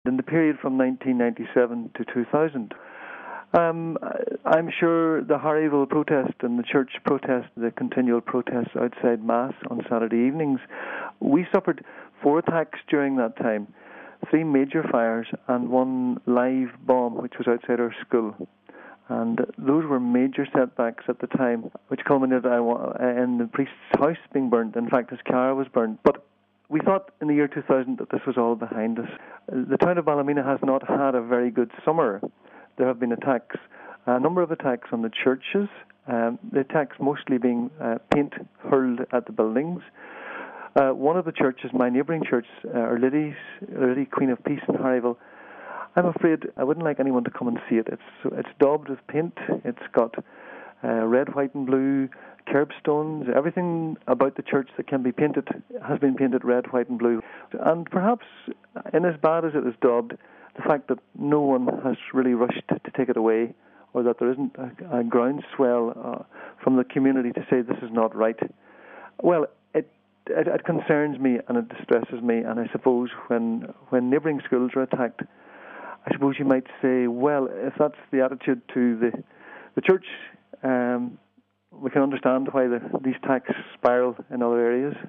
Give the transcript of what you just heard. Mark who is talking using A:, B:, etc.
A: in the period from 1997 to 2000. I'm sure the Harryville protest and the church protest, the continual protests outside Mass on Saturday evenings, we suffered 4 attacks during that time, 3 major fires and 1 live bomb which was outside our school. And those were major setbacks at the time, which culminated in the priest's house being burnt. In fact, his car was burnt. But we thought in the year 2000 that this was all behind us. The town of Ballymena has not had a very good summer. There have been attacks, a number of attacks on the churches, the attacks mostly being paint hurled at the buildings. One of the churches, my neighbouring church, Our Lady Queen of Peace in Harryville, I'm afraid I wouldn't like anyone to come and see it. It's daubed with paint. It's got red, white and blue curbstones. Everything about the church that can be painted has been painted red, white and blue. And perhaps, in as bad as it is daubed, the fact that no one has really rushed to take it away, or that there isn't a groundswell from the community to say this is not right, well, it concerns me and it distresses me. And I suppose when neighbouring schools are attacked, I suppose you might say, well, if that's the attitude to the church, we can understand why these attacks spiral in other areas.